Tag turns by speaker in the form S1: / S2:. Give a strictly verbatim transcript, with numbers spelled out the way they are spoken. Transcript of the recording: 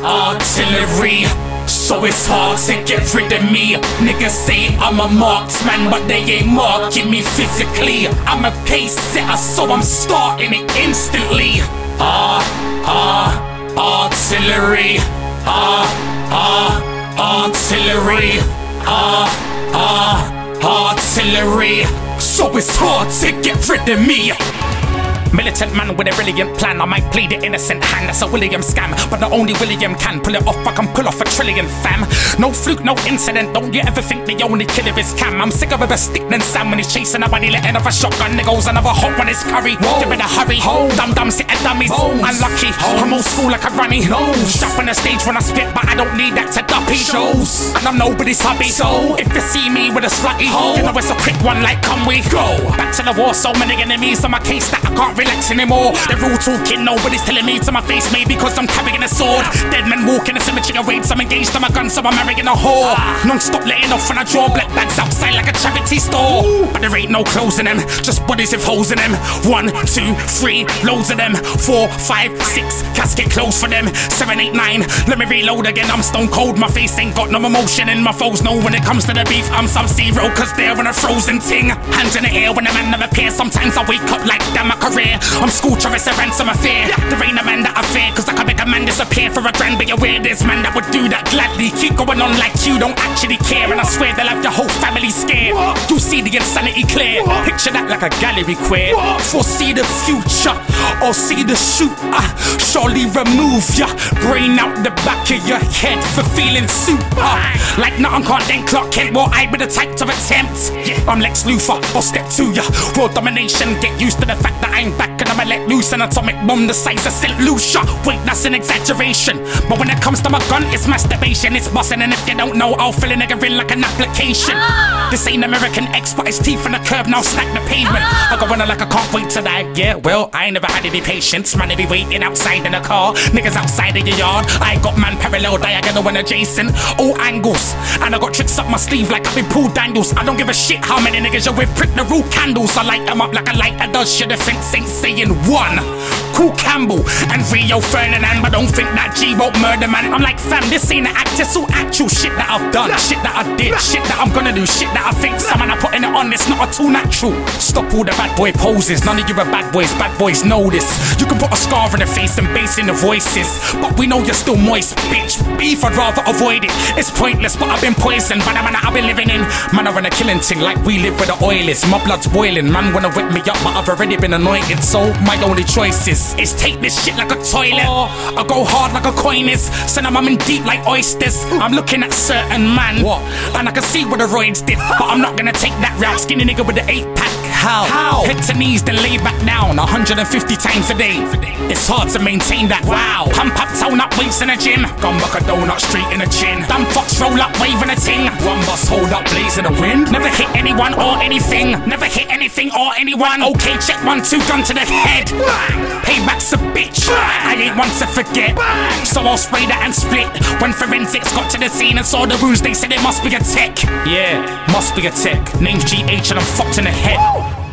S1: artillery. So it's hard to get rid of me. Niggas say I'm a marksman, but they ain't marking me physically. I'm a pace setter, so I'm starting it instantly. Ah, ah, artillery. Ah, ah, artillery. Ah, ah, artillery. So it's hard to get rid of me. Militant man with a brilliant plan. I might play the innocent hand, that's a William scam. But not only William can pull it off, I can pull off a trillion, fam. No fluke, no incident, don't you ever think the only killer is Cam. I'm sick of a stick than Sam when he's chasing a body, letting off a shotgun. There goes another hot one, it's curry. Whoa. You better hurry, ho. Dum dum sitting dummies. Bones. Unlucky, ho. I'm old school like a runny. No. Strap on the stage when I spit, but I don't need that to duppy. Shows. And I'm nobody's hubby. So if you see me with a slutty, ho. You know it's a quick one like come we go. Back to the war, so many enemies on my case that I can't relax anymore. They're all talking, nobody's telling me to my face, maybe because I'm carrying a sword. Dead men walk in the cemetery of raids, I'm engaged on my gun, so I'm marrying a whore. Non-stop letting off when I draw black bags outside like a charity store. But there ain't no closing them, just bodies with holes in them. One, two, three, loads of them. Four, five, six, casket closed for them. Seven, eight, nine, let me reload again. I'm stone cold, my face ain't got no emotion, and my foes know when it comes to the beef I'm Sub-Zero, cause they're in a frozen ting. Hands in the air when the man never appears. Sometimes I wake up like damn my career. I'm school Travis, a ransom of fear. There ain't a man that I fear, cause I can make a man disappear for a grand. Be aware there's man that would do that gladly. Keep going on like you don't actually care, and I swear they'll have your whole family scared. You see the insanity clear, picture that like a gallery queer. Foresee the future, or see the shoot, uh, surely remove ya brain out the back of your head for feeling super. Like nothing can't then Clark Kent, well I be the type to attempt. I'm Lex Luthor, or step to ya. World domination, get used to the fact that I'm back and I'ma let loose an atomic bomb the size of Saint Lucia. Wait, that's an exaggeration, but when it comes to my gun, it's masturbation, it's bussin'. And if you don't know, I'll fill a nigga in like an application. This ain't American X, but his teeth in the curb now snack the pavement. I go on like I can't wait to die. Yeah, well, I ain't never had any patience. Man, they be waiting outside in the car, niggas outside of your yard. I got man parallel, diagonal and adjacent, all angles. And I got tricks up my sleeve like I've been Paul Daniels. I don't give a shit how many niggas you're with, prick the rule candles. I light them up like a lighter does. Your defense ain't saying one. Cool Campbell and Rio Ferdinand, but don't think that G won't murder man. I'm like fam, this ain't an act, it's all actual shit that I've done, shit that I did, shit that I'm gonna do, shit that I think someone I putting it on, it's not at all natural. Stop all the bad boy poses, none of you are bad boys, bad boys know this. You can put a scar in the face and bass in the voices, but we know you're still moist, bitch. Beef, I'd rather avoid it, it's pointless, but I've been poisoned by the man that I've been living in. Man, I run a killing thing like we live where the oil is. My blood's boiling, man wanna whip me up, but I've already been anointed, so my only choice is is take this shit like a toilet, or I go hard like a coin is. Send them I'm in deep like oysters. I'm looking at certain man, what? And I can see what the roids did, but I'm not gonna take that route. Skinny nigga with the eight pack. How? How? Head to knees, then lay back down one hundred fifty times a day. It's hard to maintain that. Wow. Pump up, tone up, weights in the gym. Gun buck a donut straight in the chin. Dumb fox roll up, waving a ting. One bus hold up, blazing the wind. Never hit anyone or anything. Never hit anything or anyone. Okay, check one, two, gun to the head. Payback's a bitch. I ain't one to forget. So I'll spray that and split. When forensics got to the scene and saw the wounds, they said it must be a tech. Yeah, must be a tech. Name's G H and I'm fucked in the head.